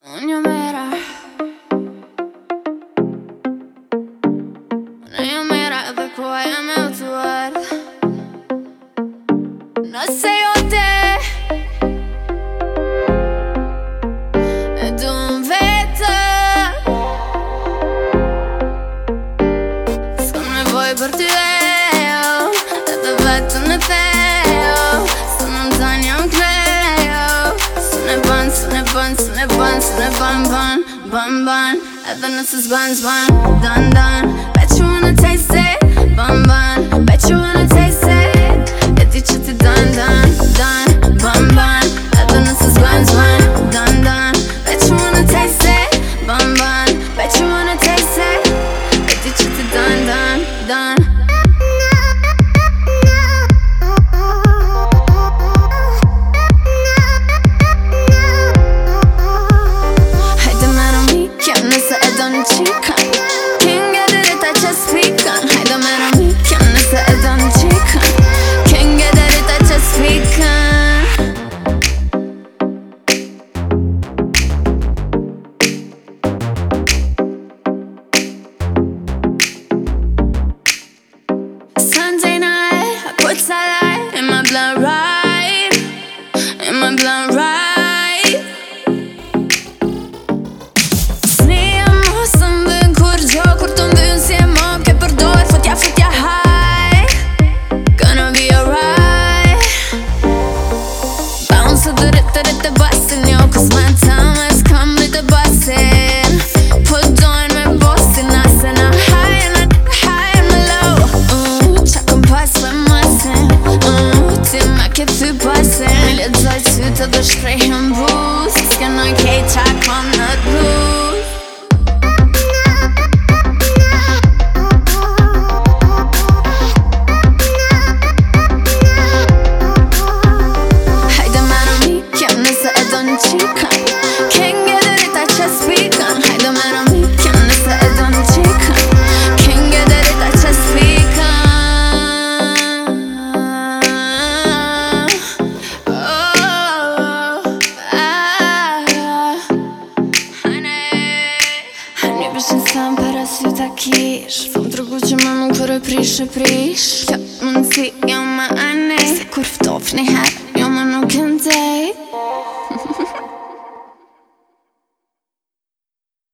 Ogni mera Ogni mera dhe kuaj e me utuar Nëse jo te E du më vete S'kam nevoj për ty Edhe vetëm në thejo Së në më zanë jam klejo Së ne ban, së ne ban, së ne ban, së ne ban, ban, ban, ban Edhe nëse s'ban, s'ban, dan, dan Bet you wanna taste it, ban, ban Bet you wanna taste it E di që ti dan, dan, dan, ban, ban Edhe nëse s'ban, s'ban, dan, dan Bet you wanna taste it, ban, ban Bet you wanna taste it E di që ti dan, dan, dan Nëse e do një qikën Can't get it if I just speak on Hajde me në mikën Nëse e do një qikën Can't get it if I just speak on Sunday night I put sunlight in my blood right In my blood right Kur të mbynë si e më ke përdoj Futja, futja, high Gonna be alright Bounce të rrit e basin Jo, cause my time has come rrit e basin Put dojnë me bosin Nasen a high and a low Qa kom pas për masin Ti me ke thy pasin Mi ledzoj sytë dhe shprejhën bus S'kenoj kej qa kom në t'lus Can't get it if I just speak on Hajde me në mikën nëse e do një qikën Can't get it if I just speak on Hani vishin sam para sy ta kish Fëm tregu që më nuk për e prish Kjo mundësi jo më anej Se kur ftof një her jo më nuk ndej